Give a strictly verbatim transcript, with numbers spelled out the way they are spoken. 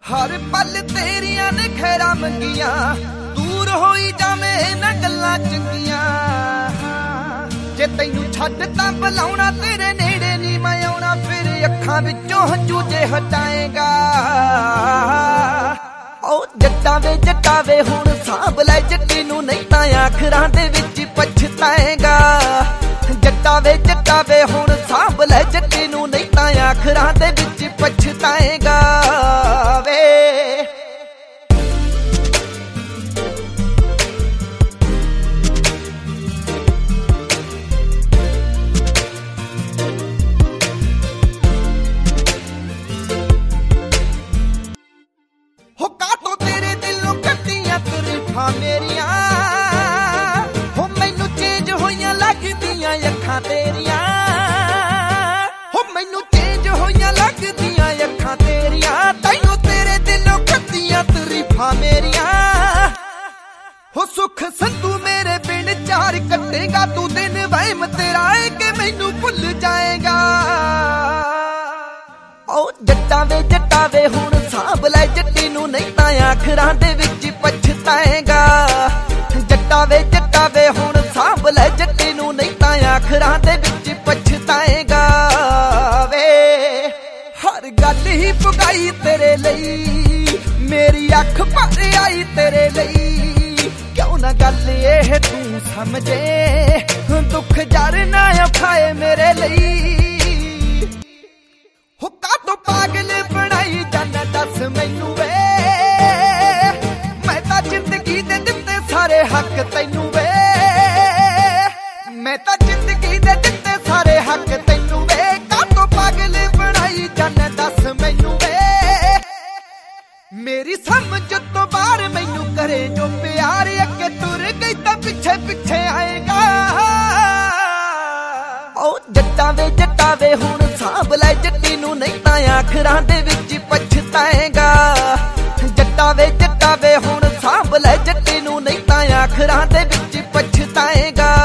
हर पल तेरिया ने खैरा मंगिया, दूर होई जावे ना गल्लां चंगियां। जे तैनू छड्ड तां बुलाउणा तेरे नेड़े नी मैं आउणा, फिर अखां विचों हंझू जे हटाएगा। ओ जट्टा वे जट्टा वे हुण सांभ लै जट्टी नू, नहीं तां आखरां दे विच पछताएगा। जट्टा वे जट्टा वे हुण सांभ लै जट्टी नू, नहीं तां आखरां दे विच पछताएगा वे। मेरिया हो मैनू चेंज होइयां लगदियां अखां तेरिया, हो मैनू चेंज होइयां लगदियां अखां तेरिया। तैनू तेरे दिलों कद्दियां तरीफां मेरिया। हो सुख संधू मेरे बिन चार कटेगा तू दिन, वहम तेरा है कि मैनू भुल जाएगा। ओ जट्टा वे जट्टा वे हुण सांभ लै जट्टी नू, नहीं तां आखरां दे विच पछताएगा। जट्टा वे जट्टा वे हुण सांभ लै जट्टी नू, नहीं तां आखरां दे विच पछताएगा वे। हर गल ही पुगाई तेरे लई, मेरी अख भर आई तेरे लई। क्यों ना गल एह तू समझे, दुख जर ना औखाए मेरे लई। हो कातों पागल बनाई जाना दस मैनू वे, मैं तां जिंदगी दे दित्ते सारे हक तैनू वे। मैं तां जिंदगी दे दित्ते सारे हक तैनू वे। कातों पागल बनाई जाना दस मैनू वे, मेरी समझ तो बाहर मैनू करे जो प्यार। अगे तुर गई तां पिछे पिछे आएगा। ओ जट्टा वे जट्टा वे हुण सांभ लै जट्टी नू, नहीं तां आखरां दे विच पछताएगा। जट्टा वे जट्टा वे हुण सांभ लै जट्टी नू, नहीं तां आखरां दे विच पछताएगा।